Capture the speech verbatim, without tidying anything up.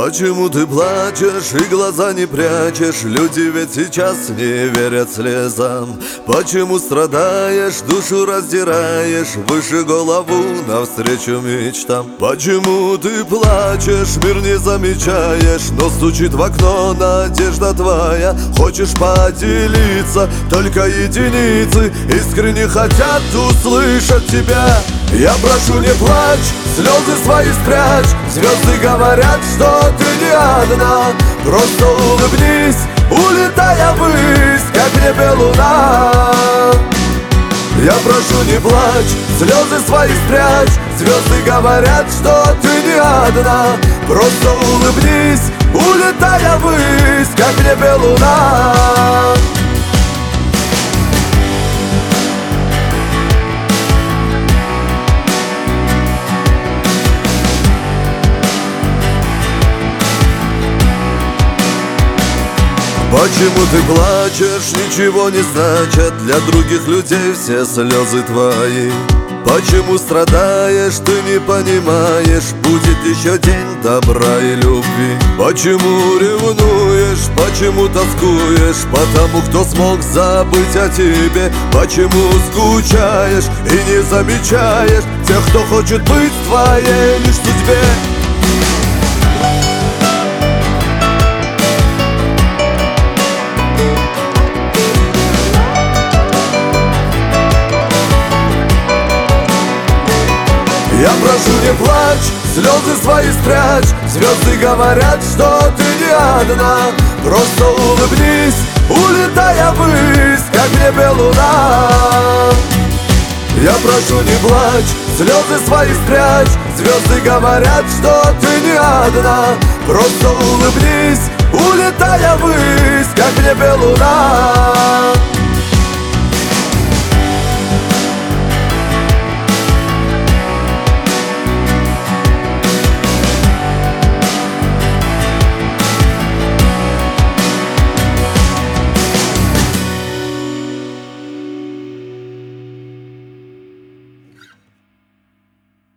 Почему ты плачешь и глаза не прячешь? Люди ведь сейчас не верят слезам. Почему страдаешь, душу раздираешь, выше голову навстречу мечтам? Почему ты плачешь, мир не замечаешь, но стучит в окно надежда твоя? Хочешь поделиться, только единицы искренне хотят услышать тебя. Я прошу, не плачь, слезы свои спрячь. Звезды говорят, что ты не одна. Просто улыбнись, улетая ввысь, как в небе луна. Я прошу, не плачь, слезы свои спрячь. Звезды говорят, что ты не одна. Просто улыбнись, улетая ввысь, как в небе луна. Почему ты плачешь, ничего не значит для других людей все слезы твои. Почему страдаешь, ты не понимаешь, будет еще день добра и любви. Почему ревнуешь, почему тоскуешь по тому, кто смог забыть о тебе? Почему скучаешь и не замечаешь тех, кто хочет быть в твоей лишь судьбе? Я прошу, не плачь, слезы свои спрячь. Звезды говорят, что ты не одна. Просто улыбнись, улетая ввысь, как в небе луна. Я прошу, не плачь, слезы свои спрячь. Звезды говорят, что ты не одна. Просто улыбнись, улетая ввысь, как в небе луна.